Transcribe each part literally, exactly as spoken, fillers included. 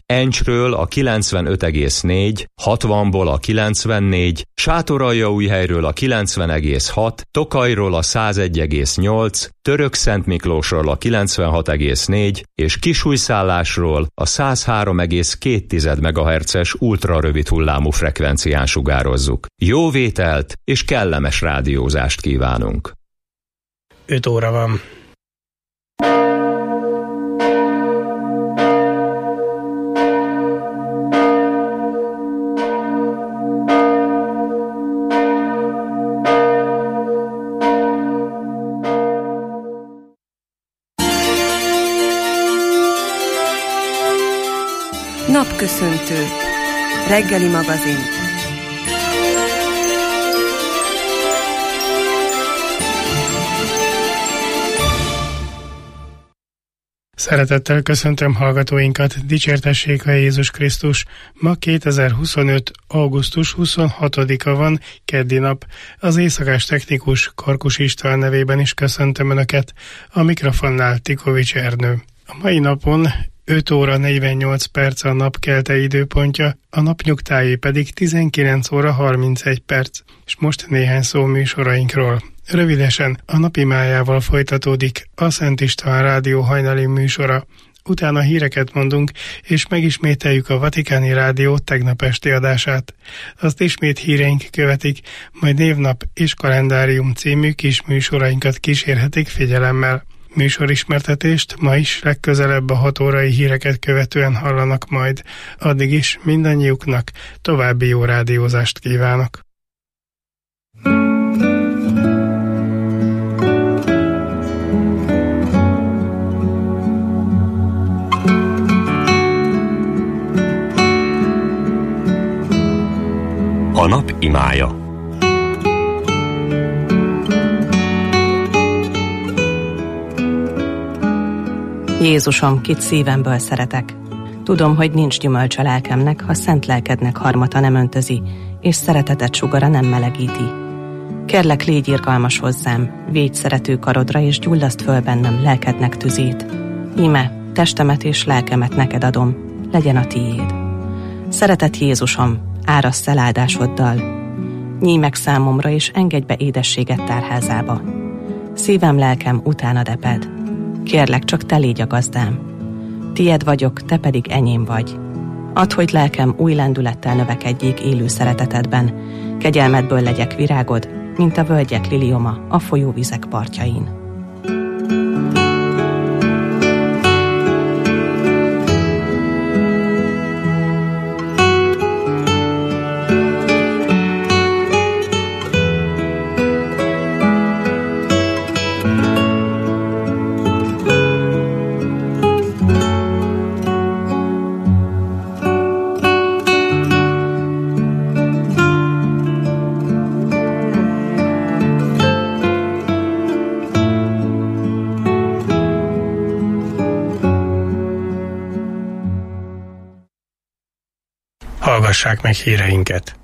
Encsről a kilencvenöt egész négy, hatvanból a kilencvennégy, Sátoraljaújhelyről a kilencven egész hat, Tokajról a száz egy egész nyolc, Törökszentmiklósról a kilencvenhat egész négy és Kisújszállásról a száz három egész két megahertzes ultrarövid hullámú frekvencián sugározzuk. Jó vételt és kellemes rádiózást kívánunk! öt óra van. Napköszöntő. Reggeli magazin. Szeretettel köszöntöm hallgatóinkat, dicsértessék a Jézus Krisztus. Ma kétezer-huszonöt. augusztus huszonhatodika van, keddi nap. Az éjszakás technikus Karkus István nevében is köszöntöm Önöket. A mikrofonnál Tikovics Ernő. A mai napon öt óra negyvennyolc perc a napkelte időpontja, a napnyugtáé pedig tizenkilenc óra harmincegy perc. És most néhány szó műsorainkról. Rövidesen a napimájával folytatódik a Szent István Rádió hajnali műsora. Utána híreket mondunk, és megismételjük a Vatikáni Rádió tegnap esti adását. Azt ismét híreink követik, majd névnap és kalendárium című kis műsorainkat kísérhetik figyelemmel. Műsorismertetést ma is legközelebb a hat órai híreket követően hallanak majd. Addig is mindannyiuknak további jó rádiózást kívánok. A nap imája. Jézusom, kit szívemből szeretek. Tudom, hogy nincs gyümölcs a lelkemnek, ha szent lelkednek harmata nem öntözi, és szeretetet sugara nem melegíti. Kérlek, légy irgalmas hozzám, védj szerető karodra, és gyullaszt föl bennem lelkednek tüzét. Íme, testemet és lelkemet neked adom, legyen a tiéd. Szeretett Jézusom, árassz el áldásoddal. Nyíj meg számomra, és engedj be édességet tárházába. Szívem, lelkem utánad eped. Kérlek, csak te légy a gazdám. Tied vagyok, te pedig enyém vagy. Add, hogy lelkem új lendülettel növekedjék élő szeretetedben. Kegyelmedből legyek virágod, mint a völgyek lilioma a folyóvizek partjain. Hallgassák meg híreinket.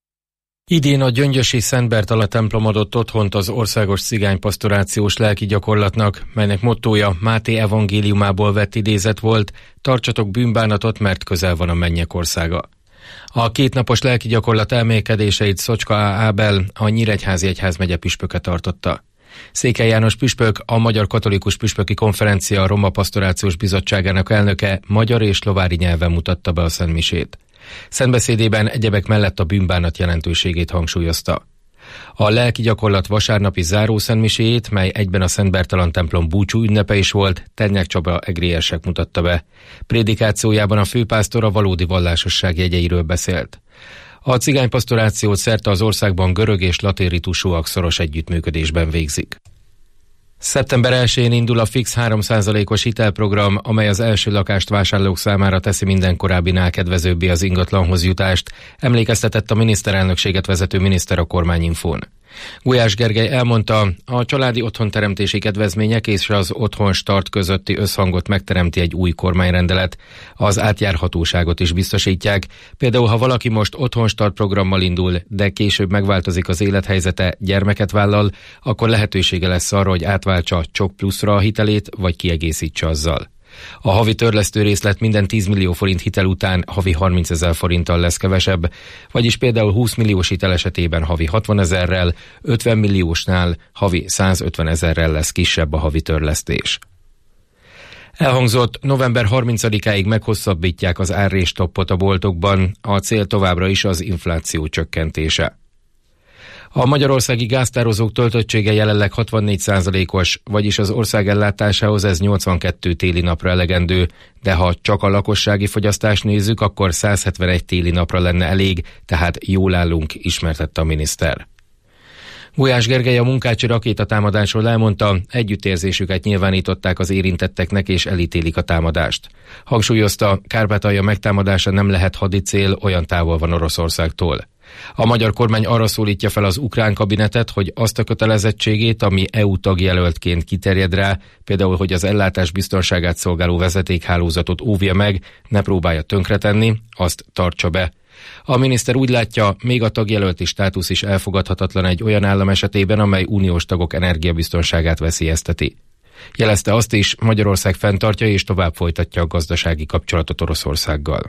Idén a Gyöngyösi Szent Bertalan templom adott otthont az országos cigánypastorációs lelki gyakorlatnak, melynek mottója Máté evangéliumából vett idézet volt: tartsatok bűnbánatot, mert közel van a mennyek országa. A kétnapos lelki gyakorlat elmélkedéseit Szocska Ábel, a Nyíregyházi Egyházmegye püspöke tartotta. Székely János püspök, a Magyar Katolikus Püspöki Konferencia Roma Pastorációs Bizottságának elnöke magyar és lovári nyelven mutatta be a szentmisét. Szentbeszédében egyebek mellett a bűnbánat jelentőségét hangsúlyozta. A lelki gyakorlat vasárnapi zárószentmiséjét, mely egyben a Szent Bertalan templom búcsú ünnepe is volt, Ternyák Csaba egrélyesek mutatta be. Prédikációjában a főpásztor a valódi vallásosság jegyeiről beszélt. A cigánypastorációt szerte az országban görög és latin ritusúak szoros együttműködésben végzik. szeptember elsején indul a fix három százalékos hitelprogram, amely az első lakást vásárlók számára teszi minden korábbinál kedvezőbbé az ingatlanhoz jutást, emlékeztetett a miniszterelnökséget vezető miniszter a Kormányinfón. Gulyás Gergely elmondta, a családi otthonteremtési kedvezmények és az otthon start közötti összhangot megteremti egy új kormányrendelet. Az átjárhatóságot is biztosítják. Például, ha valaki most otthon start programmal indul, de később megváltozik az élethelyzete, gyermeket vállal, akkor lehetősége lesz arra, hogy átváltsa Csok Pluszra a hitelét, vagy kiegészítse azzal. A havi törlesztő részlet minden tíz millió forint hitel után havi harmincezer forinttal lesz kevesebb, vagyis például húsz milliós hitel esetében havi hatvanezerrel, ötven milliósnál havi százötvenezerrel lesz kisebb a havi törlesztés. Elhangzott, november harmincadikáig meghosszabbítják az árrés-stoppot a boltokban, a cél továbbra is az infláció csökkentése. A magyarországi gáztározók töltöttsége jelenleg hatvannégy százalékos, vagyis az ország ellátásához ez nyolcvankettő téli napra elegendő, de ha csak a lakossági fogyasztást nézzük, akkor száz hetvenegy téli napra lenne elég, tehát jól állunk, ismertette a miniszter. Gulyás Gergely a munkácsi rakétatámadásról elmondta, együttérzésüket nyilvánították az érintetteknek és elítélik a támadást. Hangsúlyozta, Kárpátalja megtámadása nem lehet hadicél, olyan távol van Oroszországtól. A magyar kormány arra szólítja fel az ukrán kabinetet, hogy azt a kötelezettségét, ami é u tagjelöltként kiterjed rá, például, hogy az ellátás biztonságát szolgáló vezetékhálózatot óvja meg, ne próbálja tönkretenni, azt tartsa be. A miniszter úgy látja, még a tagjelölti státusz is elfogadhatatlan egy olyan állam esetében, amely uniós tagok energiabiztonságát veszélyezteti. Jelezte azt is, Magyarország fenntartja és tovább folytatja a gazdasági kapcsolatot Oroszországgal.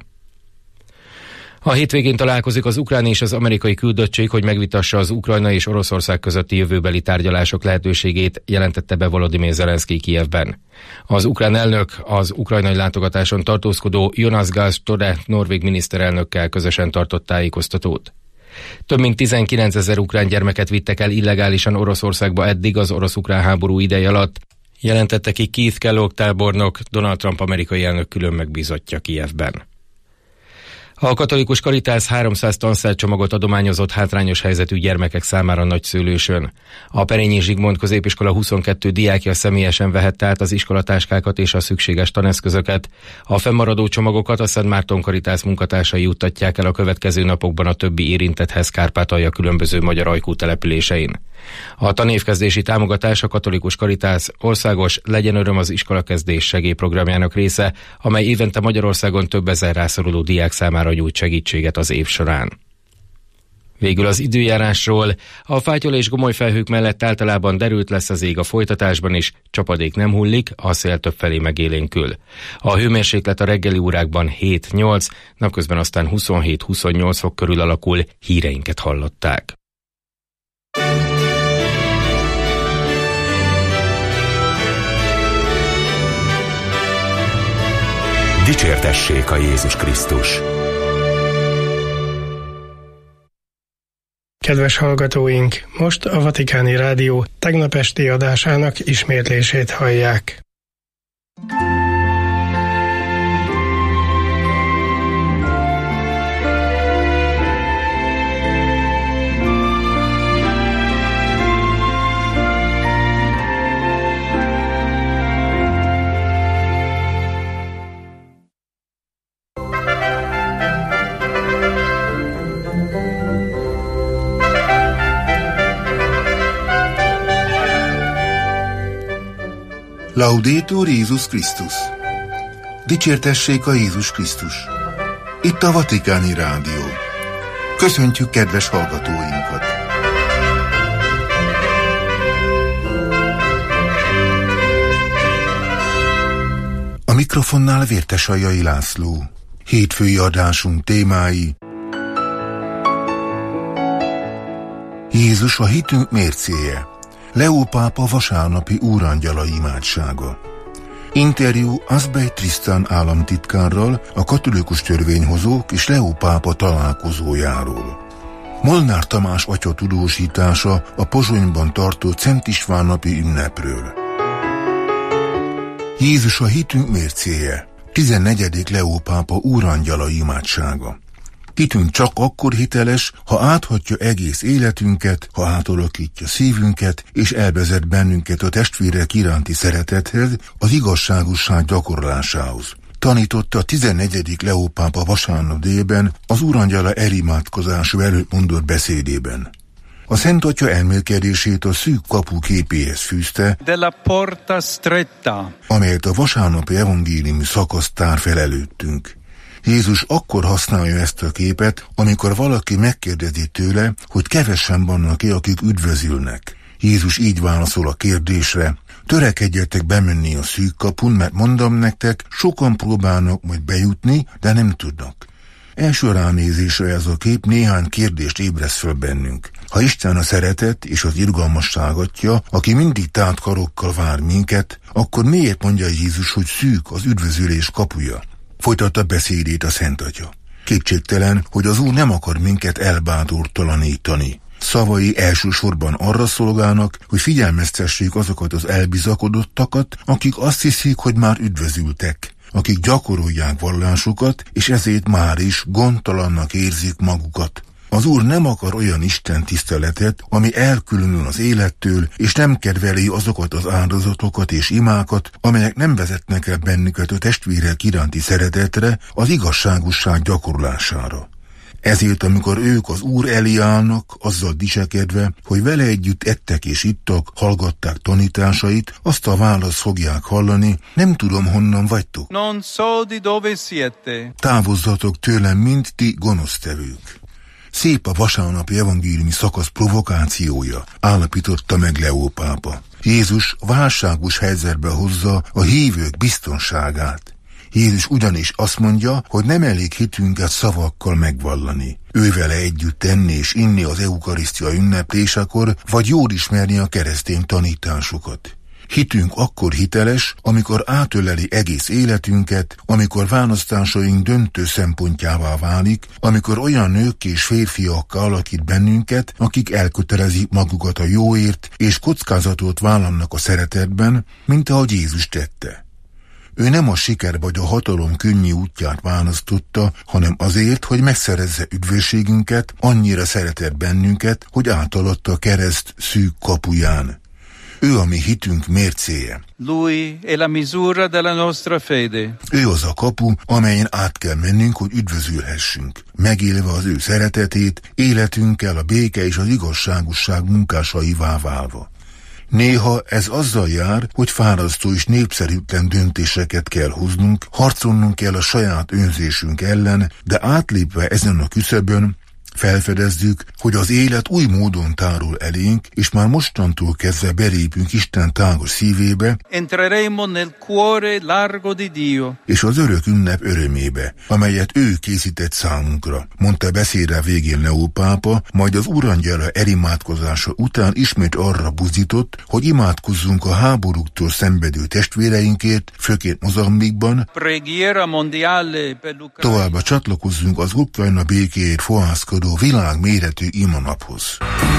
A hétvégén találkozik az ukrán és az amerikai küldöttség, hogy megvitassa az Ukrajna és Oroszország közötti jövőbeli tárgyalások lehetőségét, jelentette be Volodymyr Zelenszkij Kijevben. Az ukrán elnök az ukrajnai látogatáson tartózkodó Jonas Gahr Støre norvég miniszterelnökkel közösen tartott tájékoztatót. Több mint tizenkilencezer ukrán gyermeket vittek el illegálisan Oroszországba eddig az orosz-ukrán háború ideje alatt, jelentette ki Keith Kellogg tábornok, Donald Trump amerikai elnök külön megbízottja Kijevben. A katolikus Caritas háromszáz tanszercsomagot adományozott hátrányos helyzetű gyermekek számára Nagyszőlősön. A Perényi Zsigmond középiskola huszonkettő diákja személyesen vehette át az iskolatáskákat és a szükséges taneszközöket. A fennmaradó csomagokat a Szent Márton Caritas munkatársai juttatják el a következő napokban a többi érintetthez Kárpátalja különböző magyar ajkú településein. A tanévkezdési támogatás a katolikus Caritas országos Legyen öröm az iskolakezdés segélyprogramjának része, amely évente Magyarországon több ezer rászoruló diák számára nyújt segítséget az év során. Végül az időjárásról. A fátyol és gomoly felhők mellett általában derült lesz az ég a folytatásban is, csapadék nem hullik, a szél többfelé megélénkül. A hőmérséklet a reggeli órákban hét-nyolc, napközben aztán huszonhét-huszonnyolc fok körül alakul, híreinket hallották. Dicsértessék a Jézus Krisztus! Kedves hallgatóink, most a Vatikáni Rádió tegnap esti adásának ismétlését hallják. Laudetur Jézus Krisztus! Dicsértessék a Jézus Krisztus! Itt a Vatikáni Rádió. Köszöntjük kedves hallgatóinkat! A mikrofonnál Vértesajai László. Hétfői adásunk témái: Jézus a hitünk mércéje. Leó pápa vasárnapi úrangyala imádsága. Interjú Asbej Tristan államtitkárral, a katolikus törvényhozók és Leó pápa találkozójáról. Molnár Tamás atya tudósítása a Pozsonyban tartott Szent István napi ünnepről. Jézus a hitünk mércéje. tizennegyedik Leó pápa úrangyala imádsága. Hitünk csak akkor hiteles, ha áthatja egész életünket, ha átalakítja szívünket, és elvezet bennünket a testvérek iránti szeretethez, az igazságosság gyakorlásához. Tanította a tizennegyedik Leó pápa vasárnap délben az úrangyala elimádkozása előtt mondott beszédében. A Szent Atya elmélkedését a szűk kapu képéhez fűzte, della porta stretta, amelyet a vasárnapi evangéliumi szakasz tár fel előttünk. Jézus akkor használja ezt a képet, amikor valaki megkérdezi tőle, hogy kevesen vannak-e, akik üdvözülnek. Jézus így válaszol a kérdésre: törekedjetek bemenni a szűk kapun, mert mondom nektek, sokan próbálnak majd bejutni, de nem tudnak. Első ránézésre ez a kép néhány kérdést ébreszt föl bennünk. Ha Isten a szeretet és az irgalmasság atya, aki mindig tárt karokkal vár minket, akkor miért mondja Jézus, hogy szűk az üdvözülés kapuja? Folytatta beszédét a Szent Atya. Kétségtelen, hogy az Úr nem akar minket elbátortalanítani. Szavai elsősorban arra szolgálnak, hogy figyelmeztessék azokat az elbizakodottakat, akik azt hiszik, hogy már üdvözültek, akik gyakorolják vallásukat, és ezért már is gondtalannak érzik magukat. Az Úr nem akar olyan Isten tiszteletet, ami elkülönül az élettől, és nem kedveli azokat az áldozatokat és imákat, amelyek nem vezetnek el bennünket a testvérek iránti szeretetre, az igazságosság gyakorlására. Ezért, amikor ők az Úr elé állnak, azzal dicsekedve, hogy vele együtt ettek és ittak, hallgatták tanításait, azt a választ fogják hallani: nem tudom, honnan vagytok. Non so di dove siete. Távozzatok tőlem, mind ti gonosztevők. Szép a vasárnapi evangéliumi szakasz provokációja, állapította meg Leó pápa. Jézus válságos helyzetbe hozza a hívők biztonságát. Jézus ugyanis azt mondja, hogy nem elég hitünket szavakkal megvallani. Ő vele együtt tenni és inni az eukarisztia ünneplésekor, vagy jól ismerni a keresztény tanításokat. Hitünk akkor hiteles, amikor átöleli egész életünket, amikor választásaink döntő szempontjává válik, amikor olyan nők és férfiakkal alakít bennünket, akik elkötelezik magukat a jóért, és kockázatot vállalnak a szeretetben, mint ahogy Jézus tette. Ő nem a siker vagy a hatalom könnyű útját választotta, hanem azért, hogy megszerezze üdvösségünket, annyira szeretett bennünket, hogy átalatta a kereszt szűk kapuján. Ő a mi hitünk mércéje. Lui è la misura della nostra fede. Ő az a kapu, amelyen át kell mennünk, hogy üdvözülhessünk, megélve az ő szeretetét, életünkkel a béke és az igazságosság munkásaivá válva. Néha ez azzal jár, hogy fárasztó és népszerűtlen döntéseket kell hoznunk, harcolnunk kell a saját önzésünk ellen, de átlépve ezen a küszöbön felfedezzük, hogy az élet új módon tárul elénk, és már mostantól kezdve belépünk Isten tágos szívébe, Entreremo nel cuore largo di Dio, és az örök ünnep örömébe, amelyet ő készített számunkra, mondta beszéde végén Leó pápa, majd az Urangyala elimádkozása után ismét arra buzdított, hogy imádkozzunk a háborúktól szenvedő testvéreinkért, főként Mozambikban, preghiera mondiale per l'Ucraina. továbbá csatlakozzunk az Ukrajna békéért fohászkodó világméretű imanaphoz.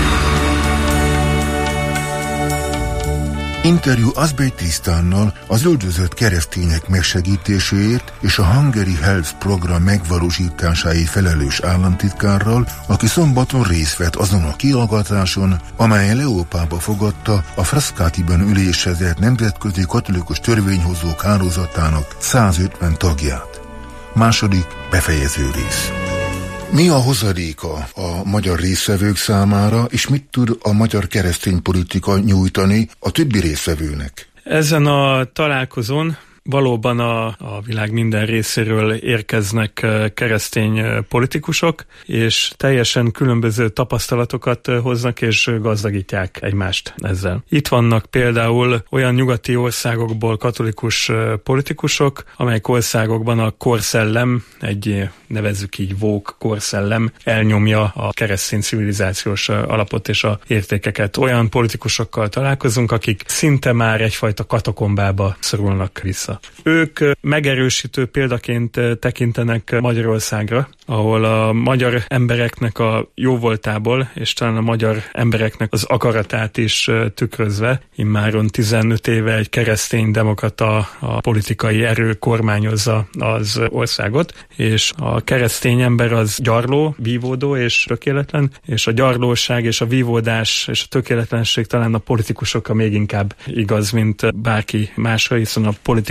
Interjú Azbej Trisztánnal, az üldözött keresztények megsegítéséért és a Hungary Health program megvalósításáért felelős államtitkárral, aki szombaton részt vett azon a kihallgatáson, amelyen Leó pápa fogadta a Frascatiban ülésezett nemzetközi katolikus törvényhozók hálózatának százötven tagját. Második befejező rész. Mi a hozadéka a magyar résztvevők számára, és mit tud a magyar keresztény politika nyújtani a többi résztvevőnek? Ezen a találkozón valóban a, a világ minden részéről érkeznek keresztény politikusok, és teljesen különböző tapasztalatokat hoznak és gazdagítják egymást ezzel. Itt vannak például olyan nyugati országokból katolikus politikusok, amelyek országokban a korszellem, egy nevezzük így woke korszellem elnyomja a keresztény civilizációs alapot és a értékeket. Olyan politikusokkal találkozunk, akik szinte már egyfajta katakombába szorulnak vissza. Ők megerősítő példaként tekintenek Magyarországra, ahol a magyar embereknek a jóvoltából, és talán a magyar embereknek az akaratát is tükrözve, immáron tizenöt éve egy keresztény demokrata a politikai erő kormányozza az országot, és a keresztény ember az gyarló, vívódó és tökéletlen, és a gyarlóság és a vívódás és a tökéletlenség talán a politikusokra még inkább igaz, mint bárki másra, hiszen a politika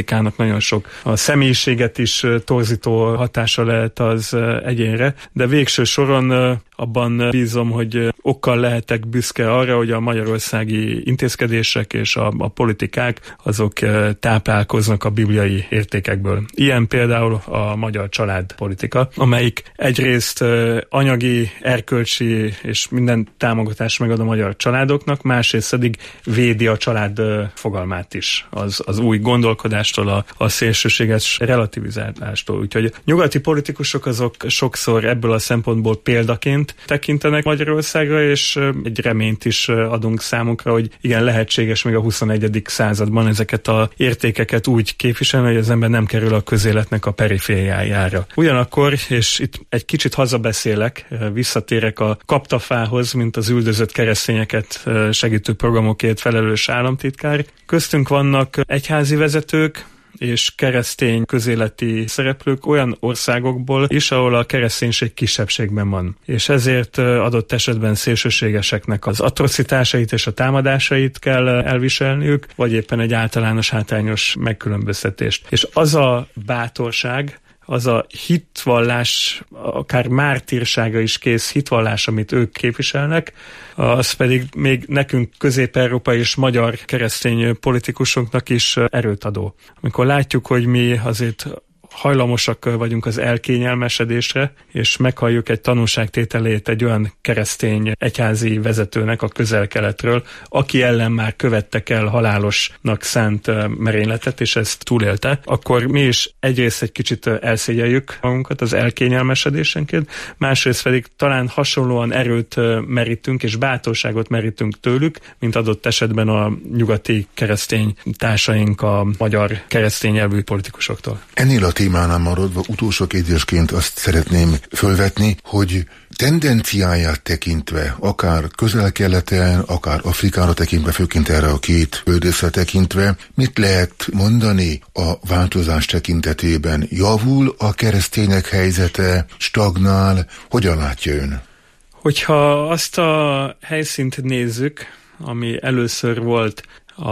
politikának nagyon sok a személyiséget is torzító hatása lehet az egyénre, de végső soron abban bízom, hogy okkal lehetek büszke arra, hogy a magyarországi intézkedések és a, a politikák azok táplálkoznak a bibliai értékekből. Ilyen például a magyar családpolitika, amelyik egyrészt anyagi, erkölcsi és minden támogatást megad a magyar családoknak, másrészt pedig védi a család fogalmát is, az, az új gondolkodástól, a, a szélsőséges relativizálástól. Úgyhogy nyugati politikusok azok sokszor ebből a szempontból példaként tekintenek Magyarországra, és egy reményt is adunk számunkra, hogy igen, lehetséges még a huszonegyedik században ezeket az értékeket úgy képviselni, hogy az ember nem kerül a közéletnek a perifériájára. Ugyanakkor, és itt egy kicsit hazabeszélek, visszatérek a kaptafához, mint az üldözött keresztényeket segítő programokért felelős államtitkár. Köztünk vannak egyházi vezetők, és keresztény közéleti szereplők olyan országokból is, ahol a kereszténység kisebbségben van. És ezért adott esetben szélsőségeseknek az atrocitásait és a támadásait kell elviselniük, vagy éppen egy általános hátrányos megkülönböztetést. És az a bátorság, az a hitvallás, akár mártírsága is kész hitvallás, amit ők képviselnek, az pedig még nekünk közép-európai és magyar keresztény politikusoknak is erőt adó. Amikor látjuk, hogy mi azért hajlamosak vagyunk az elkényelmesedésre, és meghalljuk egy tanúságtételét egy olyan keresztény egyházi vezetőnek a Közel-Keletről, aki ellen már követtek el halálosnak szánt merényletet, és ezt túlélte, akkor mi is egyrészt egy kicsit elszégyeljük magunkat az elkényelmesedésenként, másrészt pedig talán hasonlóan erőt merítünk, és bátorságot merítünk tőlük, mint adott esetben a nyugati keresztény társaink a magyar keresztény nyelvű politikusoktól. Ennél a témánál maradva utolsó kérdésként azt szeretném fölvetni, hogy tendenciáját tekintve, akár Közel-Keleten, akár Afrikára tekintve, főként erre a két földrészre tekintve, mit lehet mondani a változás tekintetében? Javul a keresztények helyzete, stagnál? Hogyan látja ön? Hogyha azt a helyszínt nézzük, ami először volt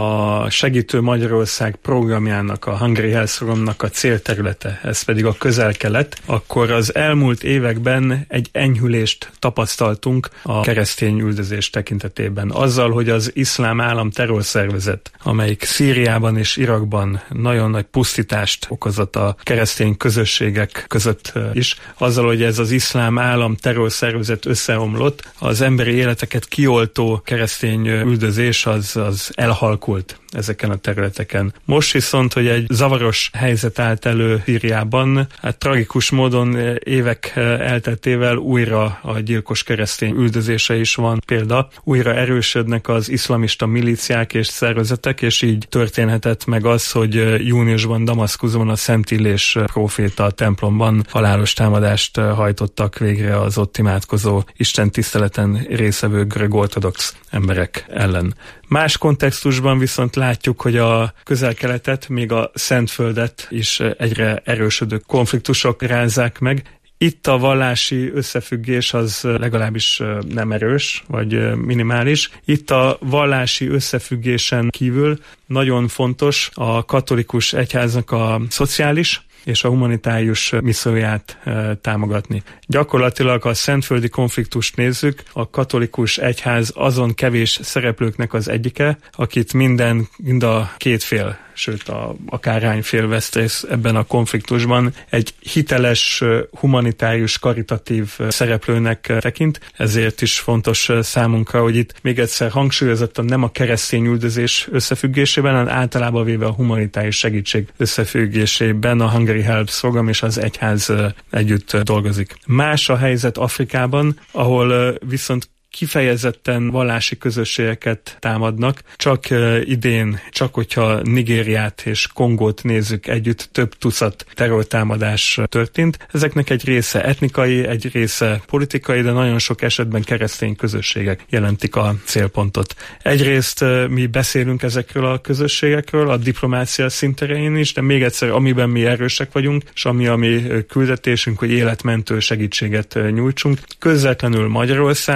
a Segítő Magyarország programjának, a Hungry Health Programnak a célterülete, ez pedig a Közel-Kelet, akkor az elmúlt években egy enyhülést tapasztaltunk a keresztény üldözés tekintetében. Azzal, hogy az Iszlám Állam terrorszervezet, amelyik Szíriában és Irakban nagyon nagy pusztítást okozott a keresztény közösségek között is, azzal, hogy ez az Iszlám Állam terrorszervezet összeomlott, az emberi életeket kioltó keresztény üldözés az, az elhal ezeken a területeken. Most viszont, hogy egy zavaros helyzet állt elő Szíriában, hát tragikus módon évek elteltével újra a gyilkos keresztény üldözése is van példa. Újra erősödnek az iszlamista milíciák és szervezetek, és így történhetett meg az, hogy júniusban Damaszkuszban a Szent Illés próféta templomban halálos támadást hajtottak végre az ott imádkozó Isten tiszteleten részevő görög ortodox emberek ellen. Más kontextusban viszont látjuk, hogy a Közel-Keletet, még a Szentföldet is egyre erősödő konfliktusok rázzák meg. Itt a vallási összefüggés az legalábbis nem erős, vagy minimális. Itt a vallási összefüggésen kívül nagyon fontos a katolikus egyháznak a szociális és a humanitárius misszióját e, támogatni. Gyakorlatilag, ha a szentföldi konfliktust nézzük, a katolikus egyház azon kevés szereplőknek az egyike, akit minden, mind a két fél, sőt a, akár hány fél vesz részt ebben a konfliktusban, egy hiteles, humanitárius, karitatív szereplőnek tekint. Ezért is fontos számunkra, hogy itt még egyszer hangsúlyozottan nem a keresztény üldözés összefüggésében, hanem általában véve a humanitárius segítség összefüggésében a Hungry Help program és az egyház együtt dolgozik. Más a helyzet Afrikában, ahol viszont kifejezetten vallási közösségeket támadnak. Csak idén, csak hogyha Nigériát és Kongót nézzük együtt, több tucat terrortámadás történt. Ezeknek egy része etnikai, egy része politikai, de nagyon sok esetben keresztény közösségek jelentik a célpontot. Egyrészt mi beszélünk ezekről a közösségekről a diplomácia szinterén is, de még egyszer, amiben mi erősek vagyunk, és ami a mi küldetésünk, hogy életmentő segítséget nyújtsunk. Közvetlenül Magyarországról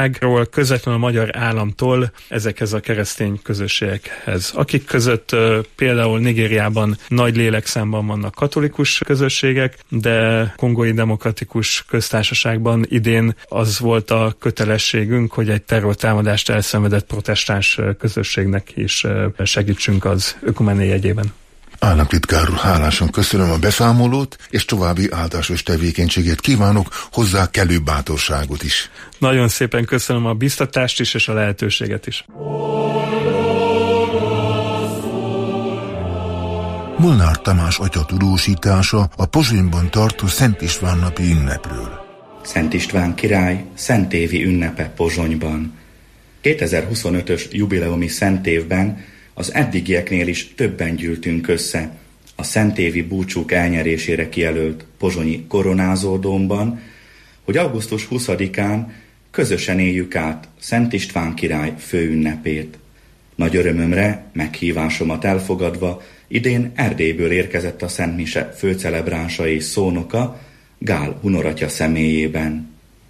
akkor közvetlenül a magyar államtól ezekhez a keresztény közösségekhez, akik között például Nigériában nagy lélekszámban vannak katolikus közösségek, de Kongói Demokratikus Köztársaságban idén az volt a kötelességünk, hogy egy terrortámadást elszenvedett protestáns közösségnek is segítsünk az ökumené jegyében. Államtitkár úr, hálásan köszönöm a beszámolót, és további áldásos tevékenységet kívánok, hozzá kellő bátorságot is. Nagyon szépen köszönöm a biztatást is, és a lehetőséget is. Molnár Tamás atya tudósítása a Pozsonyban tartó Szent István napi ünnepről. Szent István király szentévi ünnepe Pozsonyban. kétezer-huszonötös jubileumi szentévben az eddigieknél is többen gyűltünk össze a szentévi búcsúk elnyerésére kijelölt pozsonyi Koronázódómban, hogy augusztus huszadikán közösen éljük át Szent István király főünnepét. Nagy örömömre, meghívásomat elfogadva, idén Erdélyből érkezett a Szent Mise főcelebránsa és szónoka, Gál Hunoratya személyében.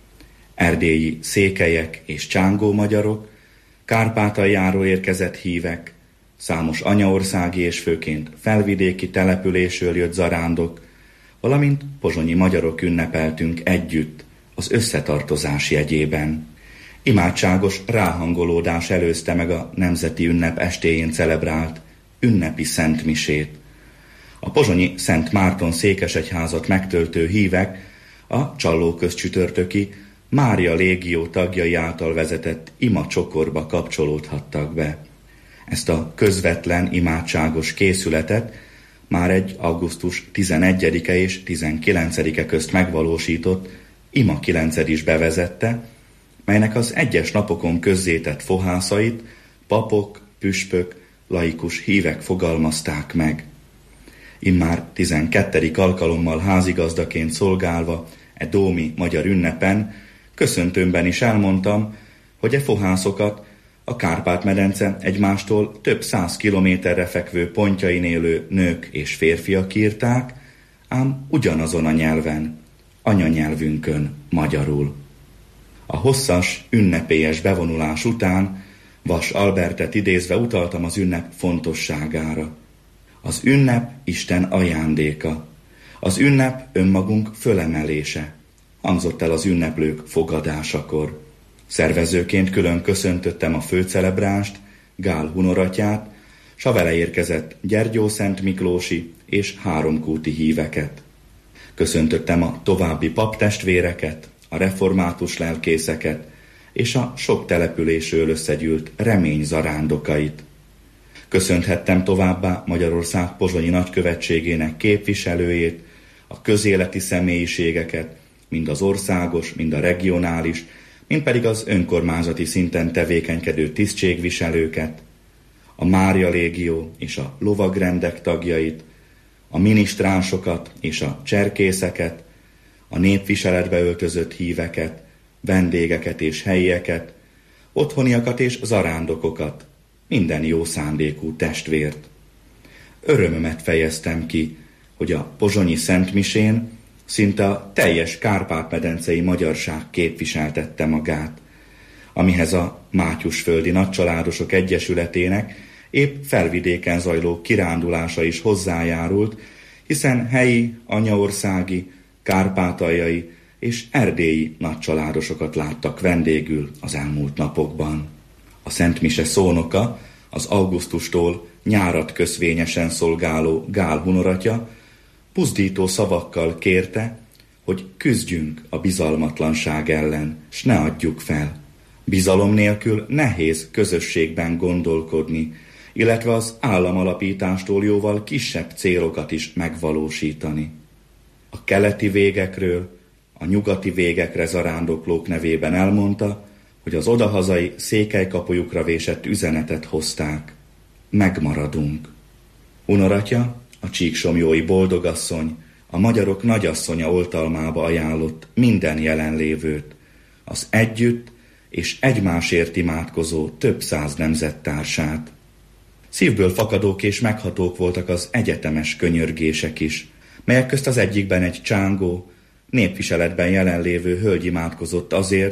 Erdélyi székelyek és csángó magyarok, Kárpátaljáról érkezett hívek, számos anyaországi és főként felvidéki településről jött zarándok, valamint pozsonyi magyarok ünnepeltünk együtt az összetartozás jegyében. Imádságos ráhangolódás előzte meg a nemzeti ünnep estéjén celebrált ünnepi szentmisét. A pozsonyi Szent Márton székesegyházat megtöltő hívek a Csallóközcsütörtöki Mária légió tagjai által vezetett ima csokorba kapcsolódhattak be. Ezt a közvetlen imádságos készületet már egy augusztus tizenegyedike és tizenkilencedike közt megvalósított ima kilenced is bevezette, melynek az egyes napokon közzétett fohászait papok, püspök, laikus hívek fogalmazták meg. Immár tizenkettedik alkalommal házigazdaként szolgálva e dómi magyar ünnepen köszöntőmben is elmondtam, hogy e fohászokat a Kárpát-medence egymástól több száz kilométerre fekvő pontjain élő nők és férfiak írták, ám ugyanazon a nyelven, anyanyelvünkön, magyarul. A hosszas, ünnepélyes bevonulás után Vas Albertet idézve utaltam az ünnep fontosságára. Az ünnep Isten ajándéka. Az ünnep önmagunk fölemelése, hangzott el az ünneplők fogadásakor. Szervezőként külön köszöntöttem a főcelebránst, Gál Hunoratyát, s a vele érkezett Gyergyó Szent Miklósi és háromkúti híveket. Köszöntöttem a további paptestvéreket, a református lelkészeket és a sok településről összegyűlt remény zarándokait. Köszönthettem továbbá Magyarország pozsonyi nagykövetségének képviselőjét, a közéleti személyiségeket, mind az országos, mind a regionális, mind pedig az önkormányzati szinten tevékenykedő tisztségviselőket, a Mária légió és a lovagrendek tagjait, a minisztránsokat és a cserkészeket, a népviseletbe öltözött híveket, vendégeket és helyieket, otthoniakat és zarándokokat, minden jó szándékú testvért. Örömömet fejeztem ki, hogy a pozsonyi szentmisén szinte a teljes kárpát-medencei magyarság képviseltette magát, amihez a Mátyusföldi Nagycsaládosok Egyesületének épp felvidéken zajló kirándulása is hozzájárult, hiszen helyi, anyaországi, kárpátaljai és erdélyi nagycsaládosokat láttak vendégül az elmúlt napokban. A Szent Mise szónoka, az augusztustól nyárat köszvényesen szolgáló Gál Hunoratya buzdító szavakkal kérte, hogy küzdjünk a bizalmatlanság ellen, s ne adjuk fel. Bizalom nélkül nehéz közösségben gondolkodni, illetve az államalapítástól jóval kisebb célokat is megvalósítani. A keleti végekről, a nyugati végekre zarándoklók nevében elmondta, hogy az odahazai székelykapujukra vésett üzenetet hozták. Megmaradunk. Hunoratya, a csíksomjói boldogasszony, a magyarok nagyasszonya oltalmába ajánlott minden jelenlévőt, az együtt és egymásért imádkozó több száz nemzettársát. Szívből fakadók és meghatók voltak az egyetemes könyörgések is, melyek közt az egyikben egy csángó, népviseletben jelenlévő hölgy imádkozott azért,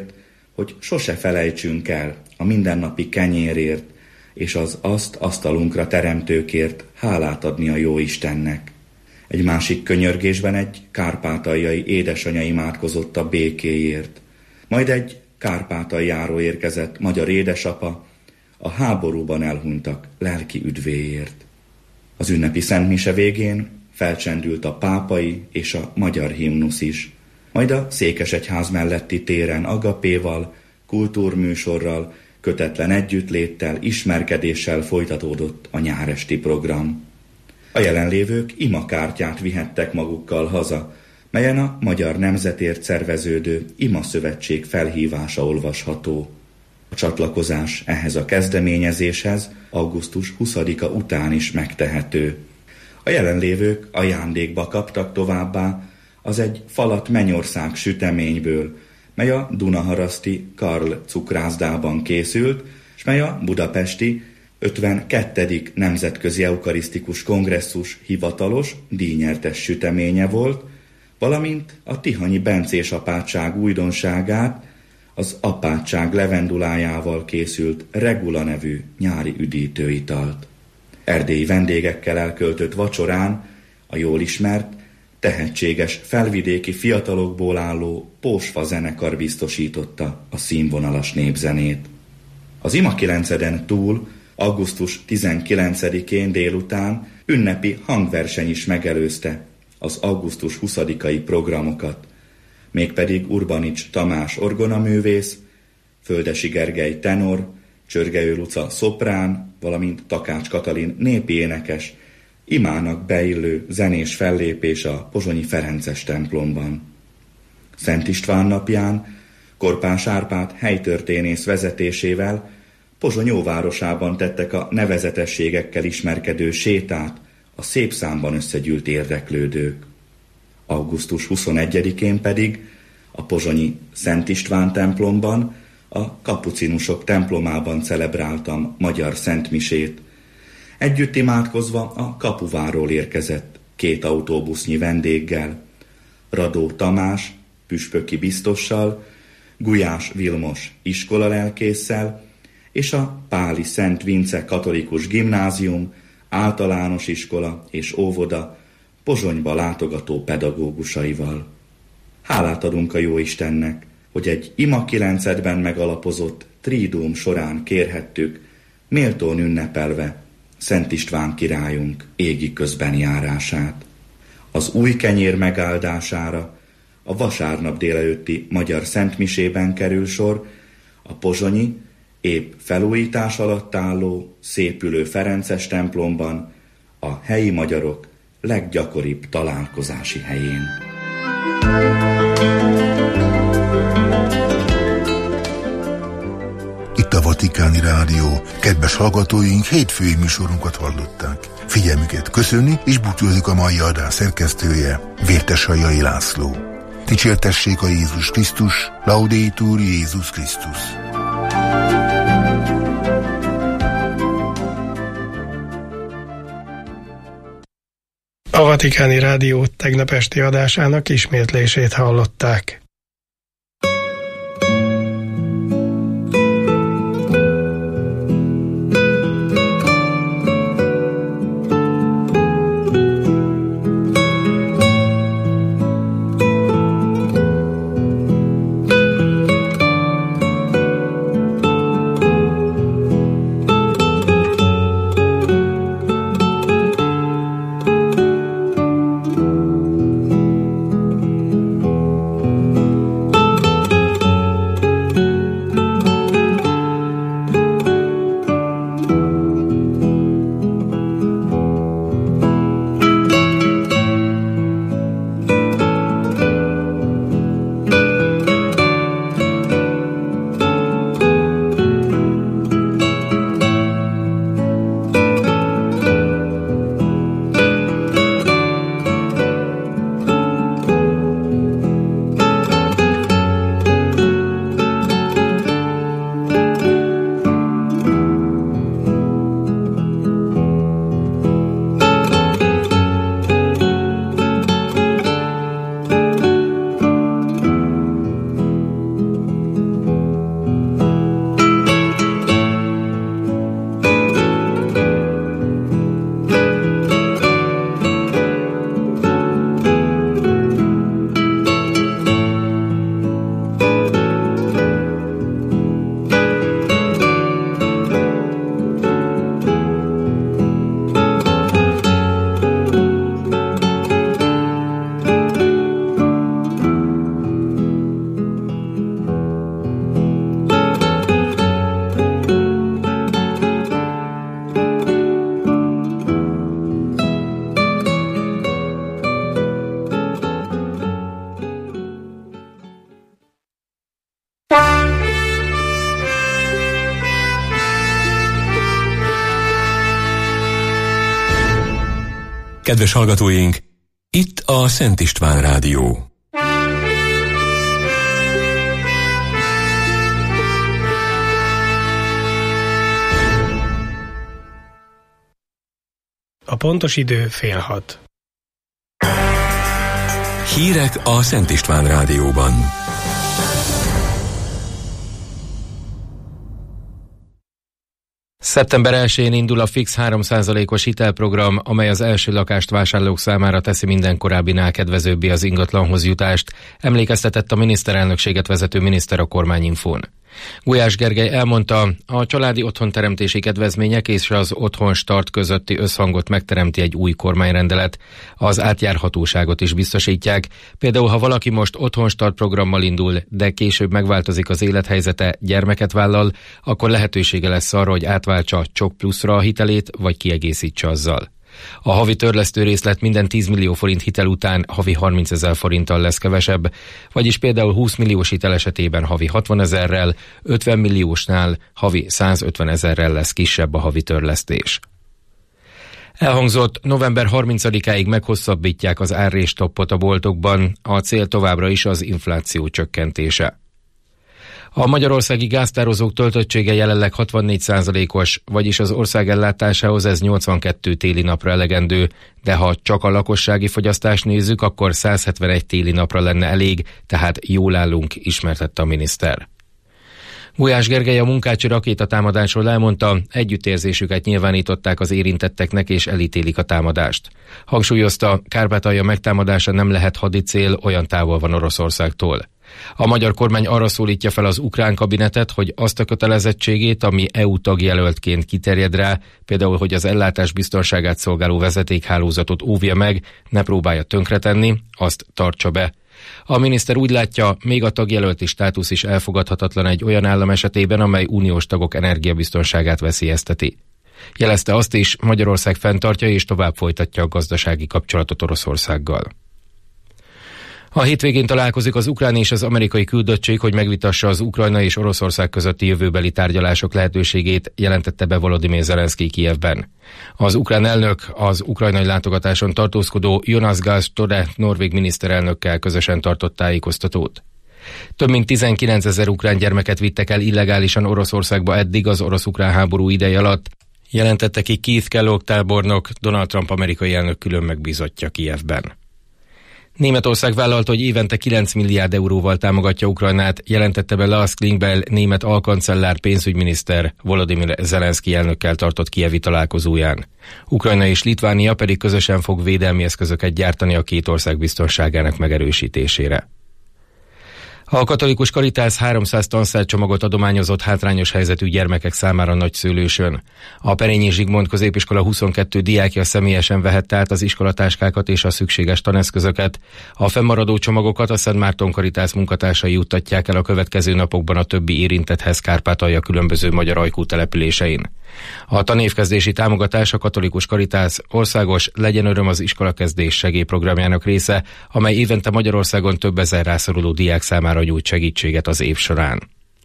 hogy sose felejtsünk el a mindennapi kenyérért, és az azt asztalunkra teremtőkért hálát adni a Jóistennek. Egy másik könyörgésben egy kárpátaljai édesanya imádkozott a békéért. Majd egy Kárpátaljáról érkezett magyar édesapa a háborúban elhunytak lelki üdvéért. Az ünnepi szentmise végén felcsendült a pápai és a magyar himnusz is. Majd a székesegyház melletti téren agapéval, kultúrműsorral, kötetlen együttléttel, ismerkedéssel folytatódott a nyáresti program. A jelenlévők imakártyát vihettek magukkal haza, melyen a Magyar Nemzetért szerveződő Ima Szövetség felhívása olvasható. A csatlakozás ehhez a kezdeményezéshez augusztus huszadika után is megtehető. A jelenlévők ajándékba kaptak továbbá az egy falat Mennyország süteményből, mely a dunaharaszti Karl cukrászdában készült, s mely a budapesti ötvenkettedik Nemzetközi Eukarisztikus Kongresszus hivatalos, díjnyertes süteménye volt, valamint a tihanyi bencés apátság újdonságát, az apátság levendulájával készült Regula nevű nyári üdítőitalt. Erdélyi vendégekkel elköltött vacsorán a jól ismert, tehetséges felvidéki fiatalokból álló Pósfa zenekar biztosította a színvonalas népzenét. Az imakilenceden túl augusztus tizenkilencedikén délután ünnepi hangverseny is megelőzte az augusztus huszadikai programokat, mégpedig Urbanics Tamás orgonaművész, Földesi Gergely tenor, Csörgejő Luca szoprán, valamint Takács Katalin népi énekes, imának beillő zenés fellépés a pozsonyi Ferences templomban. Szent István napján Korpás Árpád helytörténész vezetésével Pozsony óvárosában tettek a nevezetességekkel ismerkedő sétát a szép számban összegyűlt érdeklődők. augusztus huszonegyedikén pedig a pozsonyi Szent István templomban, a kapucinusok templomában celebráltam magyar szentmisét. Együtt imádkozva a kapuváról érkezett két autóbusznyi vendéggel, Radó Tamás püspöki biztossal, Gulyás Vilmos iskolalelkésszel, és a Páli Szent Vince katolikus gimnázium, általános iskola és óvoda Pozsonyba látogató pedagógusaival. Hálát adunk a Jóistennek, hogy egy ima kilencedben megalapozott triduum során kérhettük, méltón ünnepelve Szent István királyunk égi közbenjárását. Az új kenyér megáldására a vasárnap délelőtti magyar szentmisében kerül sor a pozsonyi, épp felújítás alatt álló, szépülő Ferences templomban, a helyi magyarok leggyakoribb találkozási helyén. Itt a Vatikáni Rádió. Kedves hallgatóink, hétfői műsorunkat hallották. Figyelmüket köszöni és búcsúzik a mai adás szerkesztője, Vértesajai László. Dicsértessék a Jézus Krisztus, Laudetur Jézus Krisztus. A Vatikáni Rádió tegnap esti adásának ismétlését hallották. Kedves hallgatóink, itt a Szent István Rádió. A pontos idő fél hat. Hírek a Szent István Rádióban. szeptember elsején indul a fix három százalékos hitelprogram, amely az első lakást vásárlók számára teszi minden korábbinál kedvezőbbé az ingatlanhoz jutást, emlékeztetett a miniszterelnökséget vezető miniszter a Kormányinfón. Gulyás Gergely elmondta, a családi otthonteremtési kedvezmények és az otthon start közötti összhangot megteremti egy új kormányrendelet, az átjárhatóságot is biztosítják. Például, ha valaki most otthon start programmal indul, de később megváltozik az élethelyzete, gyermeket vállal, akkor lehetősége lesz arra, hogy átváltsa Csok Pluszra a hitelét, vagy kiegészítse azzal. A havi törlesztő részlet minden tíz millió forint hitel után havi harmincezer forinttal lesz kevesebb, vagyis például húsz milliós hitel esetében havi hatvanezerrel, ötven milliósnál havi százötvenezerrel lesz kisebb a havi törlesztés. Elhangzott, november harmincadikáig meghosszabbítják az árrés-stoppot a boltokban, a cél továbbra is az infláció csökkentése. A magyarországi gáztározók töltöttsége jelenleg hatvannégy százalékos, vagyis az ország ellátásához ez nyolcvankettő téli napra elegendő, de ha csak a lakossági fogyasztást nézzük, akkor száz hetvenegy téli napra lenne elég, tehát jól állunk, ismertette a miniszter. Gulyás Gergely a munkácsi rakétatámadásról elmondta, együttérzésüket nyilvánították az érintetteknek és elítélik a támadást. Hangsúlyozta, Kárpátalja megtámadása nem lehet hadicél, olyan távol van Oroszországtól. A magyar kormány arra szólítja fel az ukrán kabinetet, hogy azt a kötelezettségét, ami é u tagjelöltként kiterjed rá, például, hogy az ellátás biztonságát szolgáló vezetékhálózatot óvja meg, ne próbálja tönkretenni, azt tartsa be. A miniszter úgy látja, még a tagjelölti státusz is elfogadhatatlan egy olyan állam esetében, amely uniós tagok energiabiztonságát veszélyezteti. Jelezte azt is, Magyarország fenntartja és tovább folytatja a gazdasági kapcsolatot Oroszországgal. A hétvégén találkozik az ukrán és az amerikai küldöttség, hogy megvitassa az Ukrajna és Oroszország közötti jövőbeli tárgyalások lehetőségét, jelentette be Volodymyr Zelenszkij Kijevben. Az ukrán elnök az ukrajnai látogatáson tartózkodó Jonas Gahr Støre norvég miniszterelnökkel közösen tartott tájékoztatót. Több mint tizenkilencezer ukrán gyermeket vittek el illegálisan Oroszországba eddig az orosz-ukrán háború ideje alatt, jelentette ki Keith Kellogg tábornok, Donald Trump amerikai elnök külön megbízottja Kijevben. Németország vállalta, hogy évente kilenc milliárd euróval támogatja Ukrajnát, jelentette be Lars Klingbeil német alkancellár pénzügyminiszter Volodymyr Zelenszkij elnökkel tartott kijevi találkozóján. Ukrajna és Litvánia pedig közösen fog védelmi eszközöket gyártani a két ország biztonságának megerősítésére. A katolikus Karitász háromszáz tanszárcsomagot adományozott hátrányos helyzetű gyermekek számára Nagyszőlősön. A Perényi Zsigmond középiskola huszonkettő diákja személyesen vehette át az iskolatáskákat és a szükséges taneszközöket. A fennmaradó csomagokat a Szent Márton Karitász munkatársai juttatják el a következő napokban a többi érintetthez Kárpátalja különböző magyar ajkú településein. A tanévkezdési támogatás a katolikus Karitász országos Legyen öröm az iskolakezdés segélyprogramjának része, amely évente Magyarországon több ezer rászoruló diák számára nyújt segítséget az év során.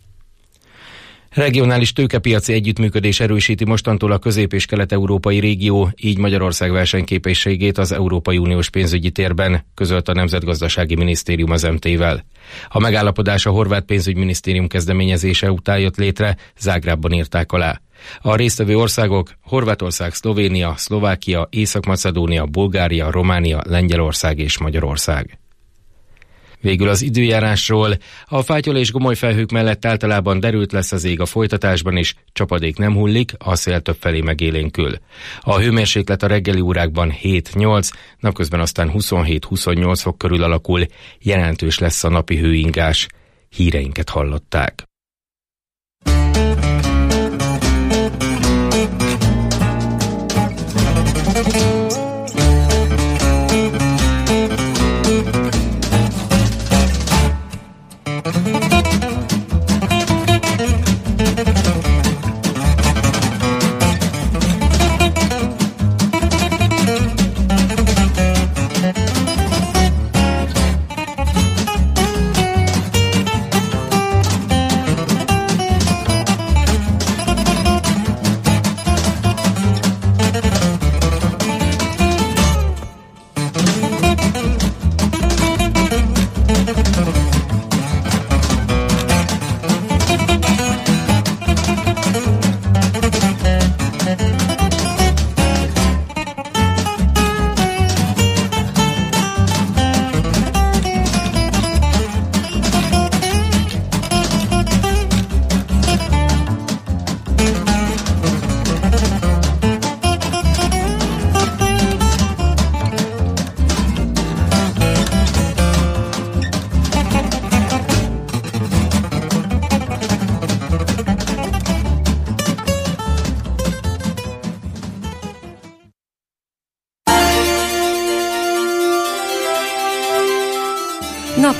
Regionális tőkepiaci együttműködés erősíti mostantól a közép- és kelet-európai régió, így Magyarország versenyképességét az Európai Uniós pénzügyi térben, közölt a Nemzetgazdasági Minisztérium az em té-vel. A megállapodás a horvát pénzügyminisztérium kezdeményezése után jött létre, Zágrábban írták alá. A résztvevő országok Horvátország, Szlovénia, Szlovákia, Észak-Macedónia, Bulgária, Románia, Lengyelország és Magyarország. Végül az időjárásról. A fátyol és gomoly felhők mellett általában derült lesz az ég a folytatásban is, csapadék nem hullik, a szél többfelé megélénkül. A hőmérséklet a reggeli órákban hét-nyolc, napközben aztán huszonhét-huszonnyolc fok körül alakul, jelentős lesz a napi hőingás. Híreinket hallották.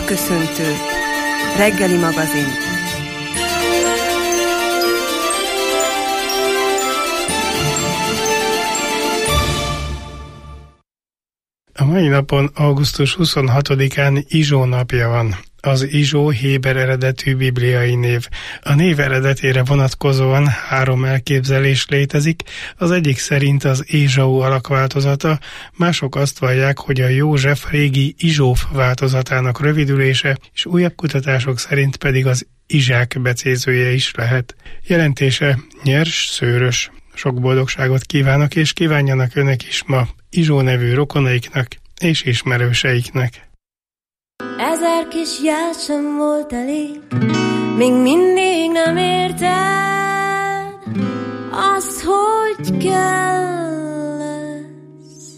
Napköszöntő. Reggeli magazin. A mai napon, augusztus huszonhatodikán Izsó napja van. Az Izsó héber eredetű bibliai név. A név eredetére vonatkozóan három elképzelés létezik, az egyik szerint az Ézsau alakváltozata, mások azt vallják, hogy a József régi Izsóf változatának rövidülése, és újabb kutatások szerint pedig az Izsák becézője is lehet. Jelentése nyers, szőrös. Sok boldogságot kívánok, és kívánjanak önök is ma Izsó nevű rokonaiknak és ismerőseiknek. Ezer kis jel sem volt elég, még mindig nem érted azt, hogy kell lesz.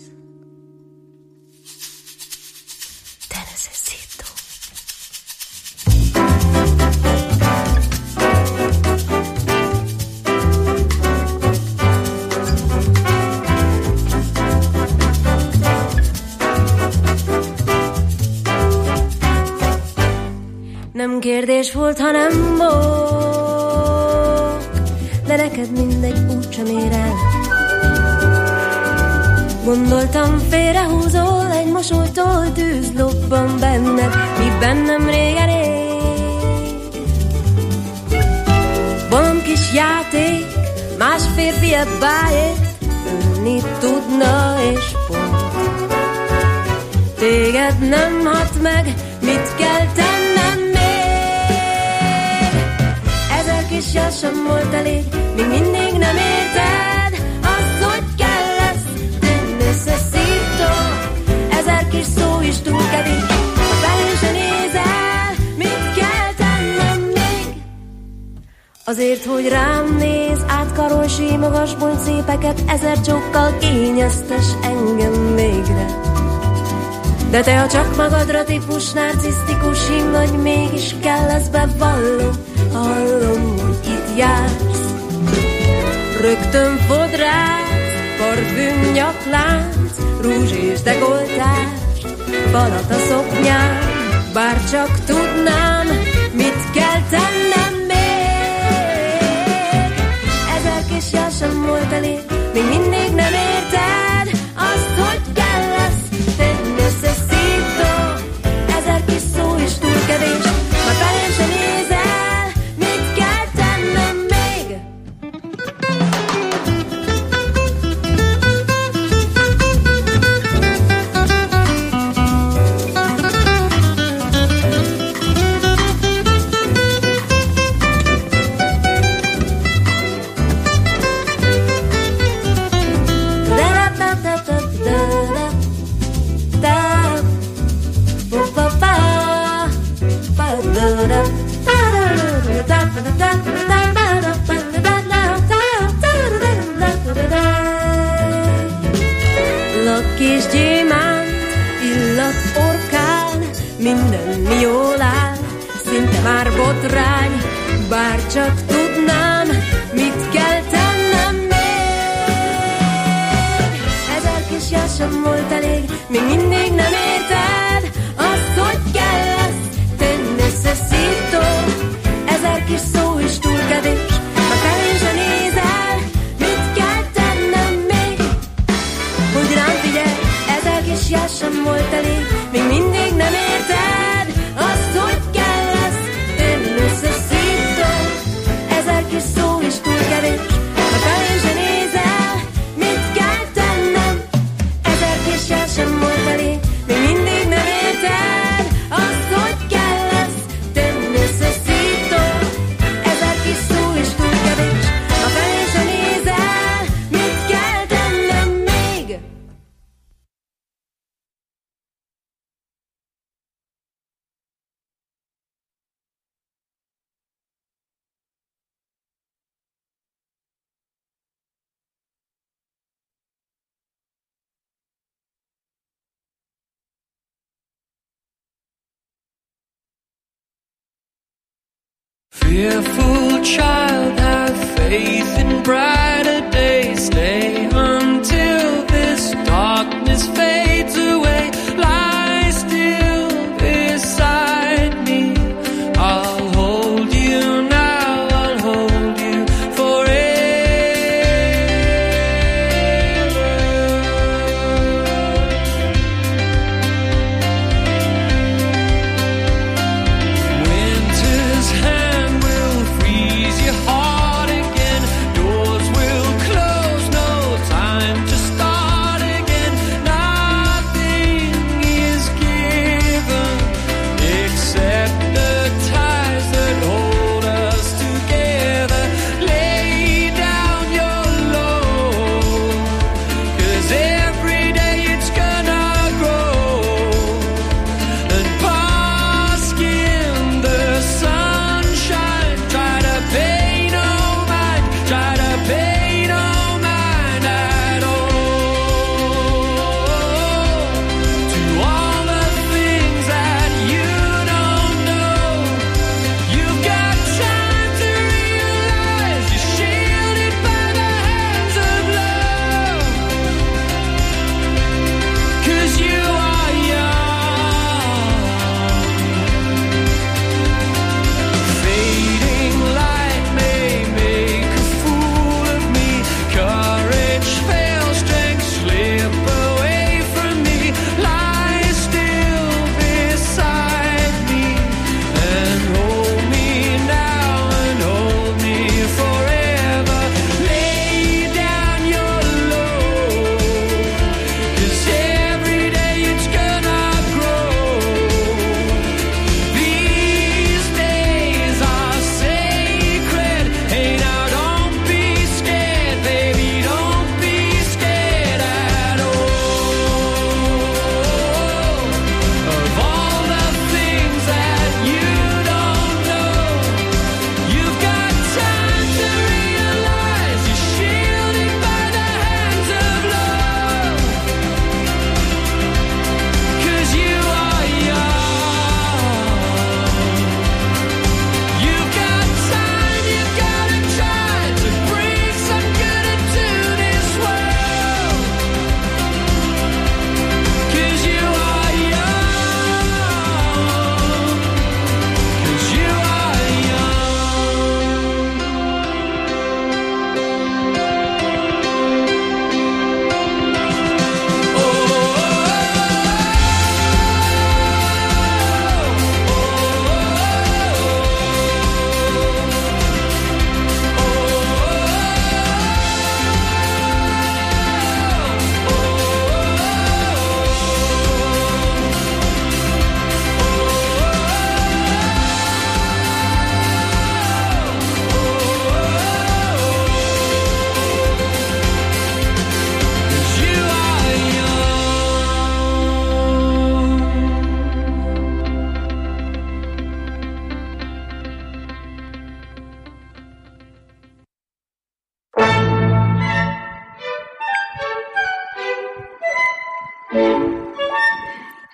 Te necesito. Nem kérdés volt, hanem bók, de neked mindegy, úgysem ér el. Gondoltam, félrehúzol, egy mosolytól tűz lobban benned, mi bennem régen ég. Bolond kis játék, más férfi ebbájét, ülni tudna és pont. Téged nem hat meg, mit kell tennem még? Ezer kis jel sem volt elég, még mindig nem érted azt, hogy kell lesz. Te necesito. Ezer kis szó is túl kevés, ha felé se nézel, mit kell tennem még? Azért, hogy rám néz, átkarol, símogass, mondj szépeket, ezer csókkal kényeztes engem végre. De te, ha csak magadra típus, narcisztikus hím vagy, mégis kell, ezt bevallom, hallom, hogy itt jársz. Rögtön fodrát, parfüm, nyaklánc, rúzs és dekoltás, falat a szoknyám, bár csak tudnám, mit kell tennem még. Ezer kis jel sem volt elég, még mindig nem érted azt, hogy kell lesz. Necesito. Ezer kis szó is túl kevés, ha felém se nézel, mit kell tennem még? Kis gyémánt, illat orkán, minden mi jól áll, szinte már botrány, bár csak tudnám, mit kell tennem még. Ezer kis jel sem volt elég, még mindig nem érted azt, hogy kell lesz. Te necesito. Ezer kis szó is túl kevés, ha felé se nézel, mit kell tennem még? Hogy rám figyelj, ezer kis jel sem volt elég, még mindig nem érted azt, hogy kell lesz. Te necesito. Ezer kis szó is túl kevés, ha felé se nézel, mit kell tennem? Ezer kis jel sem volt elég, még mindig nem érted azt, hogy kell lesz. Te necesito. Ezer kis szó is túl kevés, ha felé se nézel, mit kell tennem még? Fearful child, have faith in brighter days. Stay until this darkness fades away. Lie still beside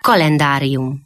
Kalendárium.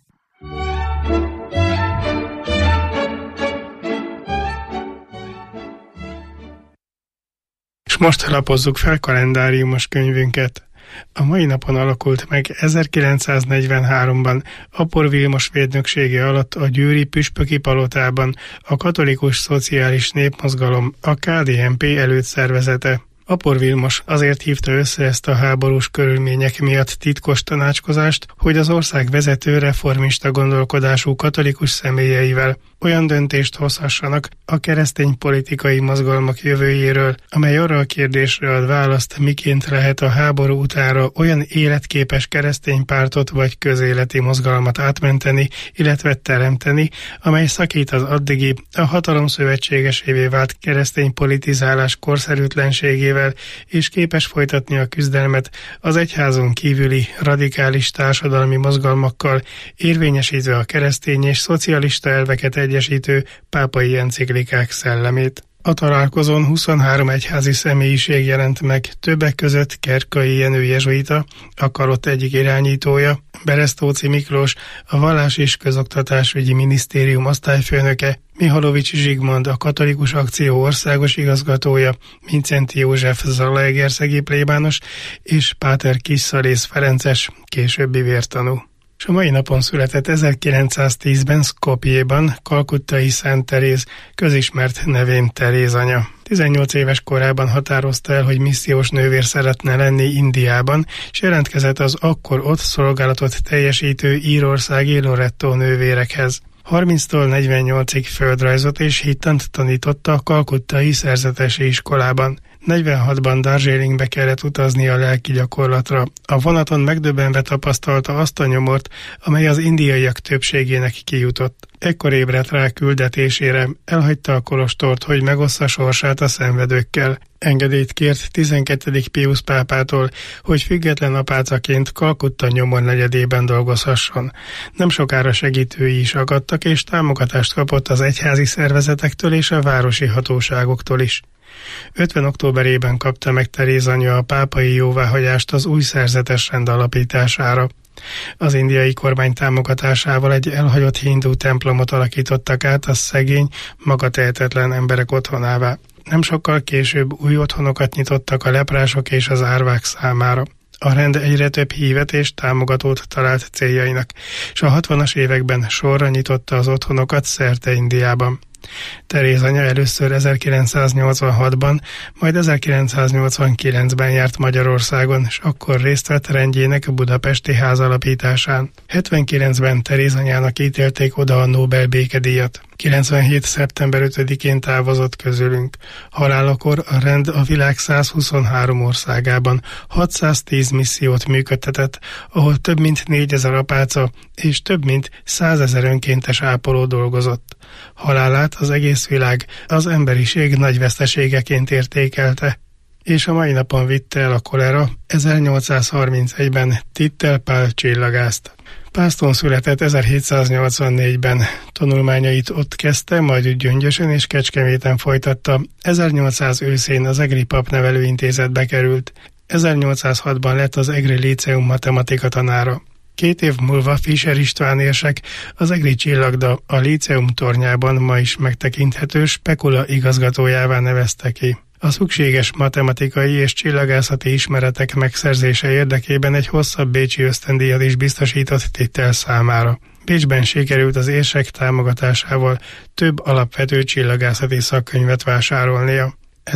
És most lapozzuk fel kalendáriumos könyvünket. A mai napon alakult meg ezerkilencszáznegyvenháromban Apor Vilmos védnöksége alatt a győri püspöki palotában a katolikus szociális népmozgalom, a ká dé en pé előszervezete. Apor Vilmos azért hívta össze ezt a háborús körülmények miatt titkos tanácskozást, hogy az ország vezető reformista gondolkodású katolikus személyeivel olyan döntést hozhassanak a keresztény politikai mozgalmak jövőjéről, amely arra a kérdésre ad választ, miként lehet a háború utánra olyan életképes keresztény pártot vagy közéleti mozgalmat átmenteni, illetve teremteni, amely szakít az addigi, a hatalom szövetségesévé vált keresztény politizálás korszerűtlenségével, és képes folytatni a küzdelmet az egyházon kívüli radikális társadalmi mozgalmakkal, érvényesítve a keresztény és szocialista elveket egyesítő pápai enciklikák szellemét. A találkozón huszonhárom egyházi személyiség jelent meg, többek között Kerkai Jenő jezsuita, a Karott egyik irányítója, Beresztóci Miklós, a Vallás és Közoktatásügyi Minisztérium osztályfőnöke, Mihalovics Zsigmond, a Katolikus Akció országos igazgatója, Mincenti József zalaegerszegi plébános és Páter Kisszalész Ferences, későbbi vértanú. És a mai napon született ezerkilencszáztízben Skopjéban Kalkuttai Szent Teréz, közismert nevén Teréz anya. tizennyolc éves korában határozta el, hogy missziós nővér szeretne lenni Indiában, és jelentkezett az akkor ott szolgálatot teljesítő írországi Loretto nővérekhez. harminctól negyvennyolcig földrajzot és hittant tanította a kalkuttai szerzetesi iskolában. negyvenhatban Darjeelingbe kellett utazni a lelki gyakorlatra. A vonaton megdöbbenve tapasztalta azt a nyomort, amely az indiaiak többségének kijutott. Ekkor ébredt rá küldetésére, elhagyta a kolostort, hogy megossza sorsát a szenvedőkkel. Engedélyt kért tizenkettedik Piusz pápától, hogy független apácaként Kalkutta nyomor negyedében dolgozhasson. Nem sokára segítői is akadtak, és támogatást kapott az egyházi szervezetektől és a városi hatóságoktól is. ötven októberében kapta meg Teréz anya a pápai jóváhagyást az új szerzetes rend alapítására. Az indiai kormány támogatásával egy elhagyott hindu templomot alakítottak át a szegény, magatehetetlen emberek otthonává. Nem sokkal később új otthonokat nyitottak a leprások és az árvák számára. A rend egyre több hívet és támogatót talált céljainak, és a hatvanas években sorra nyitotta az otthonokat szerte Indiában. Teréz anya először ezerkilencszáznyolcvanhatban, majd ezerkilencszáznyolcvankilencben járt Magyarországon, és akkor részt vett rendjének a budapesti ház alapításán. hetvenkilencben Teréz anyának ítélték oda a Nobel békedíjat. kilencvenhét szeptember ötödikén távozott közülünk. Halálakor a rend a világ százhuszonhárom országában hatszáztíz missziót működtetett, ahol több mint négyezer apáca és több mint százezer önkéntes ápoló dolgozott. Halálát az egész világ az emberiség nagy veszteségeként értékelte, és a mai napon vitte el a kolera ezernyolcszázharmincegyben Tittel Pál csillagászt. Pászton született ezerhétszáznyolcvannégyben, tanulmányait ott kezdte, majd Gyöngyösön és Kecskeméten folytatta, ezernyolcszáz őszén az Egri Papnevelőintézetbe került, ezernyolcszázhatban lett az Egri Líceum matematika tanára. Két év múlva Fischer István érsek az Egri Csillagda a Líceum tornyában ma is megtekinthető spekula igazgatójává nevezte ki. A szükséges matematikai és csillagászati ismeretek megszerzése érdekében egy hosszabb bécsi ösztöndíjat is biztosított Tittel számára. Bécsben sikerült az érsek támogatásával több alapvető csillagászati szakkönyvet vásárolnia.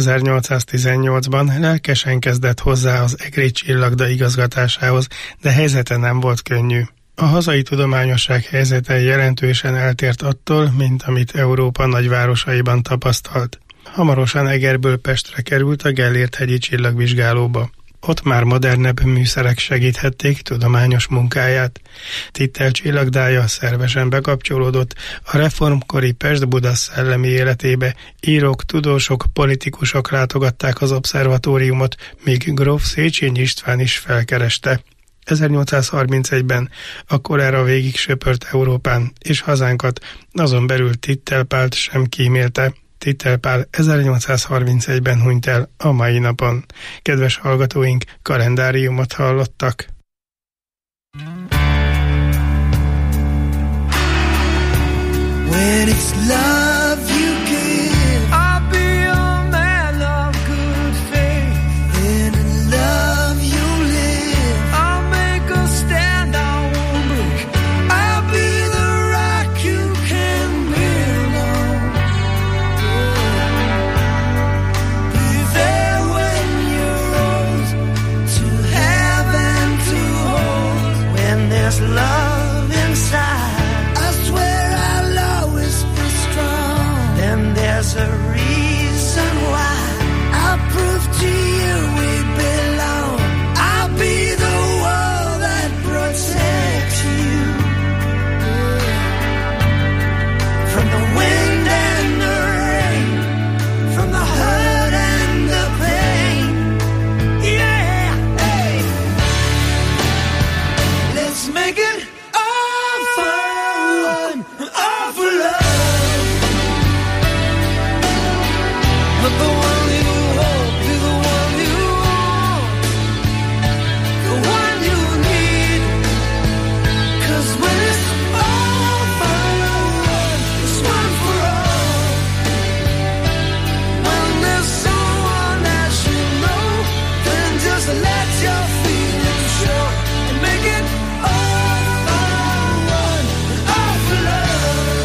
ezernyolcszáztizennyolcban lelkesen kezdett hozzá az Egri Csillagda igazgatásához, de helyzete nem volt könnyű. A hazai tudományosság helyzete jelentősen eltért attól, mint amit Európa nagyvárosaiban tapasztalt. Hamarosan Egerből Pestre került a Gellért-hegyi csillagvizsgálóba. Ott már modernebb műszerek segíthették tudományos munkáját. Tittel csillagdája szervesen bekapcsolódott a reformkori Pest-Buda szellemi életébe. Írók, tudósok, politikusok látogatták az obszervatóriumot, míg gróf Széchenyi István is felkereste. ezernyolcszázharmincegyben a kolera végig söpört Európán, és hazánkat, azon belül Tittel Pált sem kímélte. Tittel Pál ezernyolcszázharmincegyben hunyt el a mai napon. Kedves hallgatóink, kalendáriumot hallottak. When it's love you give, I'll be a man of good faith. And in love you live, I'll make a stand, I won't break. I'll be the rock you can build on. Be there when you're old, to have and to hold. When there's love inside, I swear I'll always be strong. Then there's a reason why I'll prove to you we belong. I'll be the wall that protects you from the wind and the rain, from the hurt and the pain. Yeah, hey. Let's make it all fun, all for love. Let the one you hold be the one you want, the one you need. 'Cause when it's all for one, it's one for all. When there's someone that you know, then just let your feelings show and make it all for one, all for love.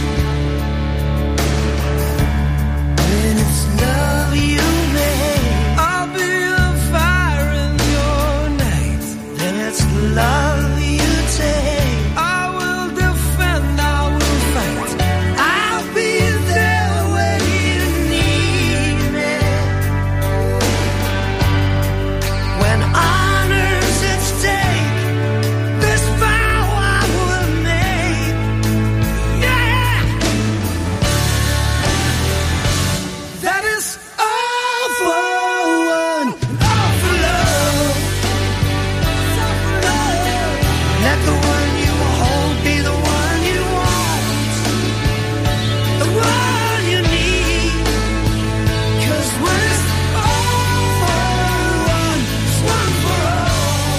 When it's love you make, I'll be a fire in your night. Then it's love you take, I will defend, I will fight. I'll be there when you need me. When honor's at stake, this vow I will make. Yeah, that is all for one, all for love. Let the one you hold be the one you want, the one you need. 'Cause when it's all for one, it's one for all.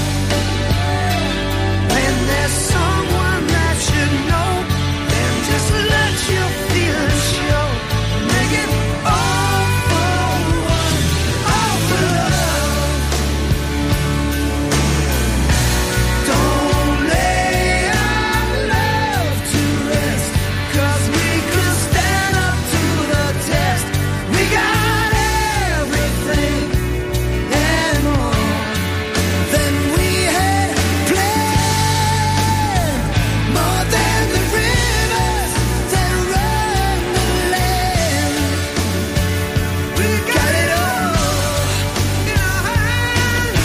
When there's someone that you know, then just let your feelings show. Make it all for one, all for love. Don't lay our love to rest, 'cause we could stand up to the test. We got everything and more than we had planned, more than the rivers that run the land. We got it all in our hands.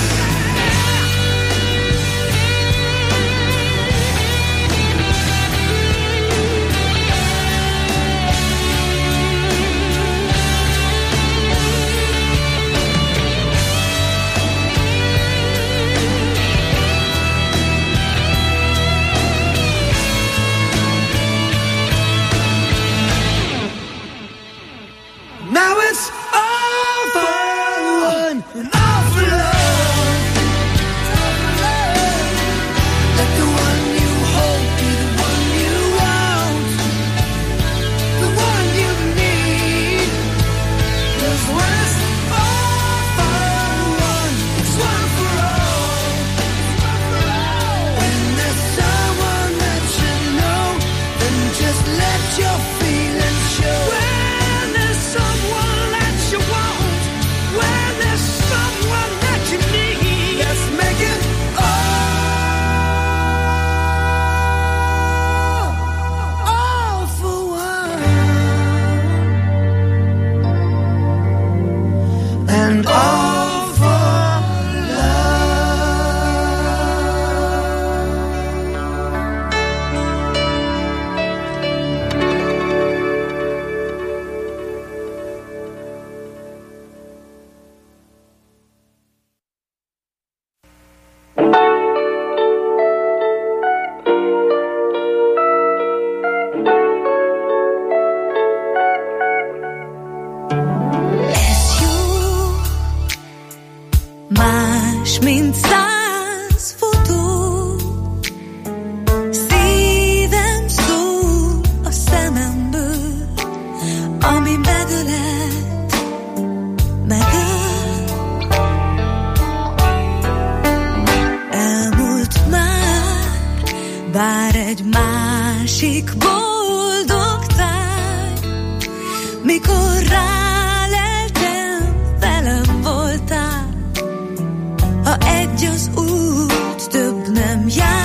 Now it's all for one and all for love. Let the one you hold be the one you want, the one you need. 'Cause when it's all for one, it's one for all. When there's someone that you know, then just let your feelings show. When there's someone that megölelt, megöl. Elmúlt már, bár egy másik boldog táj, mikor ráleltem, velem voltál. Ha egy az út, több nem jár.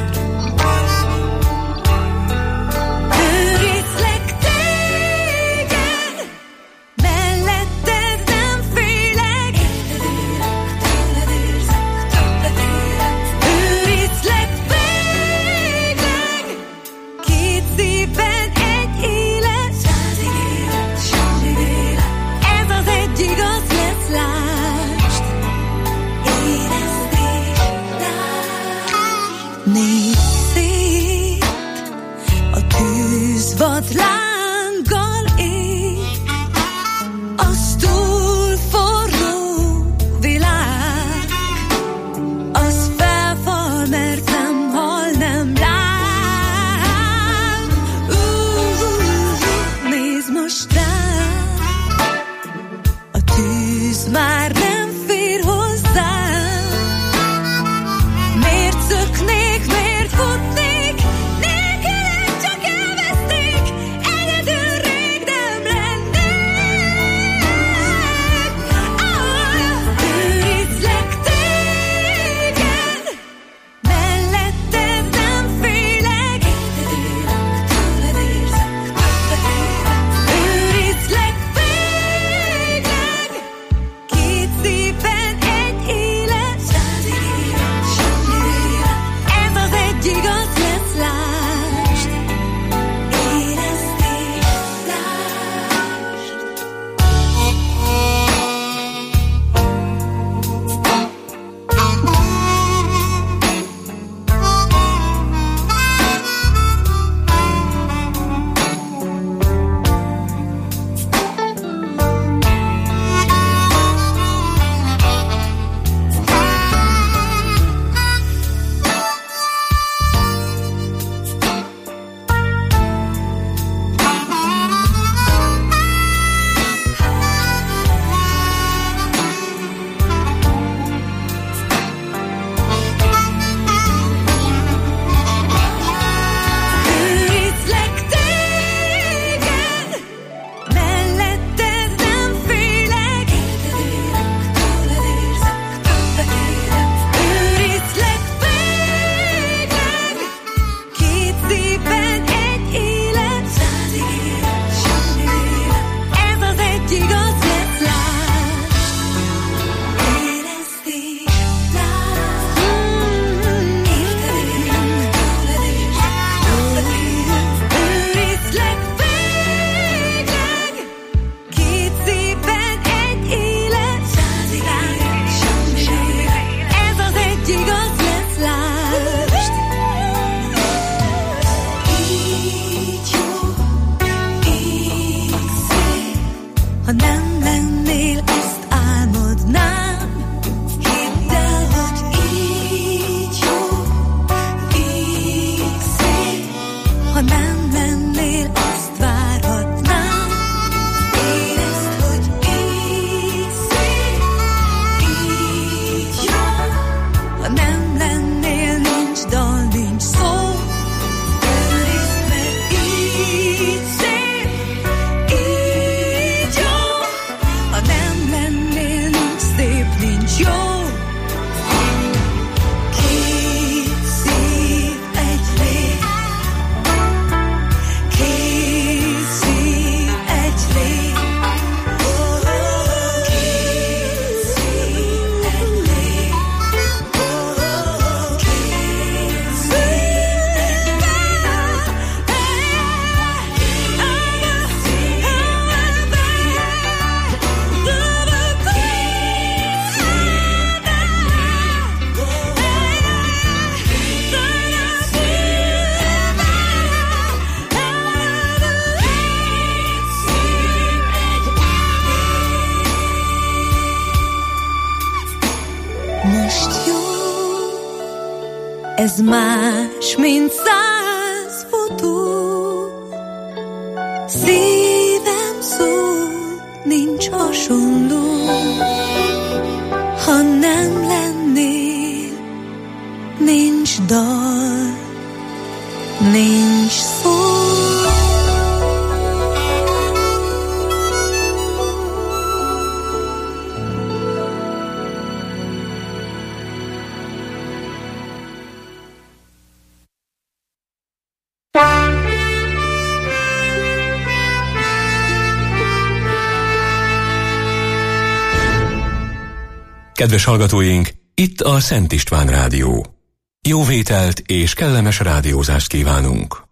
Lánggal ég, az túl forró világ, az felfal, mert nem hal, nem láng. Uh, nézd most rám, a tűz már nem fér hozzám. Miért szöknék, miért futnék? Ez más, mint száz futó, szívem szól. nincs hasonló. Ha nem lennél, nincs dal, nincs szó. Kedves hallgatóink, itt a Szent István Rádió. Jó vételt és kellemes rádiózást kívánunk!